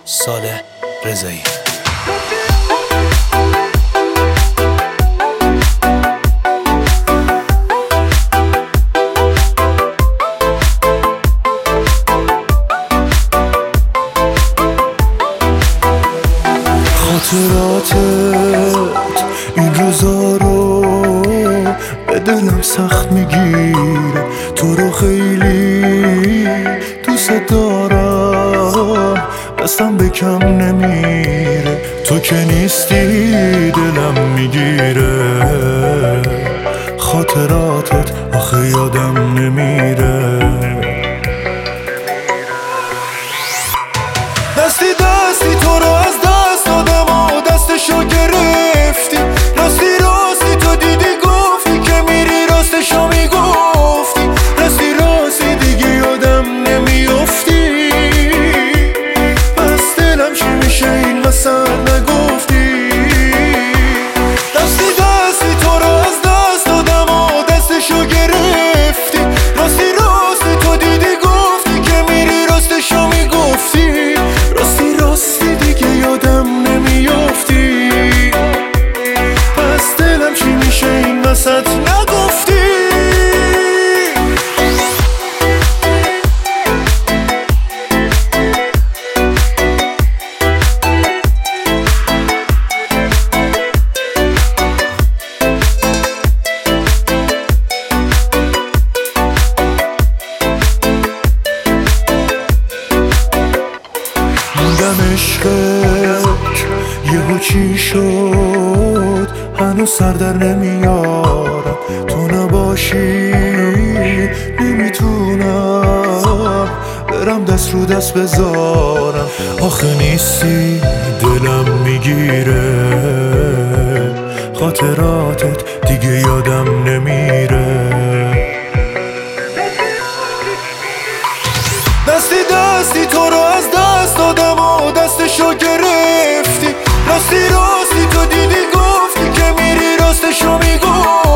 صالح رضایی. خاطراتت این روزا رو به دلم سخت میگیره، تو رو خیلی دوست دارم، دستم به کم نمیره، تو که نیستی دلم میگیره، خاطراتت آخه یادم نمیره. دستی دستی تو رو از دست دادم و دستشو گرفتی، راستی راستی تو دیدی گفتی که میری، راستشو میگفتی، راستی راستی دیگه یادم نمیافتی، پس دلم چی میشه این وسط نگفتی. دستی دستی تو رو از دست دادم و دستشو گرفتی، راستی راستی تو دیدی گفتی که میری، راستشو میگفتی، راستی راستی دیگه یادم نمیافتی، پس دلم چی میشه این وسط نگفتی. موندم عشقت یهو چی شد، هنوز سر در نمیارم، تو نباشی نمیتونم برم دست رو دست بذارم، آخه نیستی دلم میگیره، خاطراتت دیگه یادم نمیره. دستی دستی تو رو از دست دادم و دستشو گرفتی، راستی راستی تو دیدی گفتی که میری، راستشو میگفتی.